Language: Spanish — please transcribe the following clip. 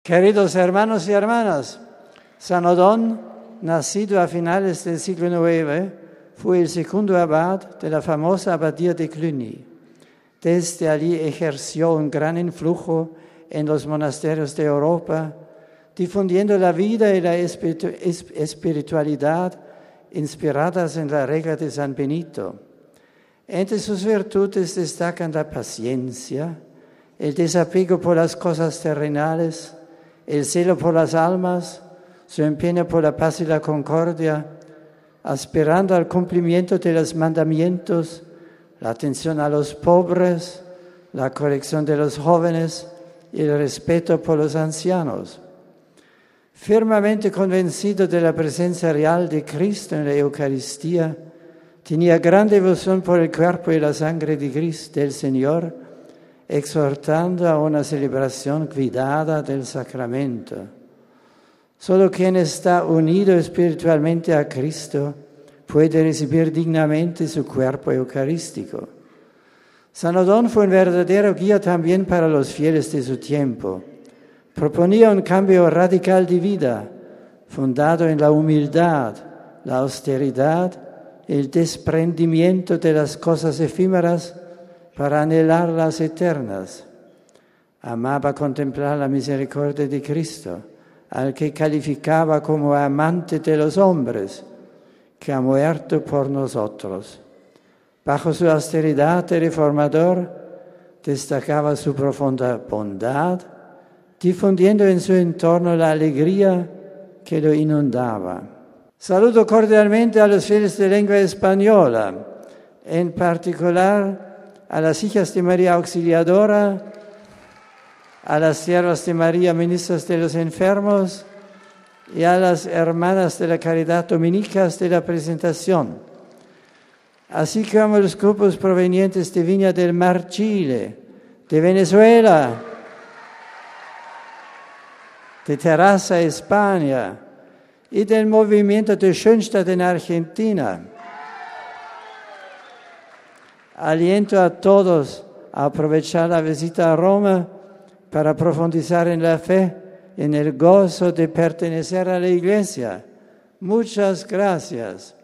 Queridos hermanos y hermanas, San Odón, nacido a finales del siglo IX, fue el segundo abad de la famosa abadía de Cluny. Desde allí ejerció un gran influjo en los monasterios de Europa, difundiendo la vida y la espiritualidad inspiradas en la regla de San Benito. Entre sus virtudes destacan la paciencia, el desapego por las cosas terrenales, el celo por las almas, su empeño por la paz y la concordia, aspirando al cumplimiento de los mandamientos, la atención a los pobres, la corrección de los jóvenes y el respeto por los ancianos. Firmemente convencido de la presencia real de Cristo en la Eucaristía, tenía gran devoción por el cuerpo y la sangre de Cristo, del Señor, exhortando a una celebración cuidada del sacramento. Solo quien está unido espiritualmente a Cristo puede recibir dignamente su cuerpo eucarístico. San Odón fue un verdadero guía también para los fieles de su tiempo. Proponía un cambio radical de vida, fundado en la humildad, la austeridad, el desprendimiento de las cosas efímeras para anhelar las eternas. Amaba contemplar la misericordia de Cristo, al que calificaba como amante de los hombres, que ha muerto por nosotros. Bajo su austeridad de reformador, destacaba su profunda bondad, difundiendo en su entorno la alegría que lo inundaba. Saludo cordialmente a los fieles de lengua española, en particular a las hijas de María Auxiliadora, a las siervas de María, ministras de los enfermos, y a las hermanas de la Caridad Dominicas de la Presentación, así como los grupos provenientes de Viña del Mar, Chile, de Venezuela, de Terrassa, España, y del movimiento de Schoenstatt en Argentina. Aliento a todos a aprovechar la visita a Roma para profundizar en la fe, en el gozo de pertenecer a la Iglesia. Muchas gracias.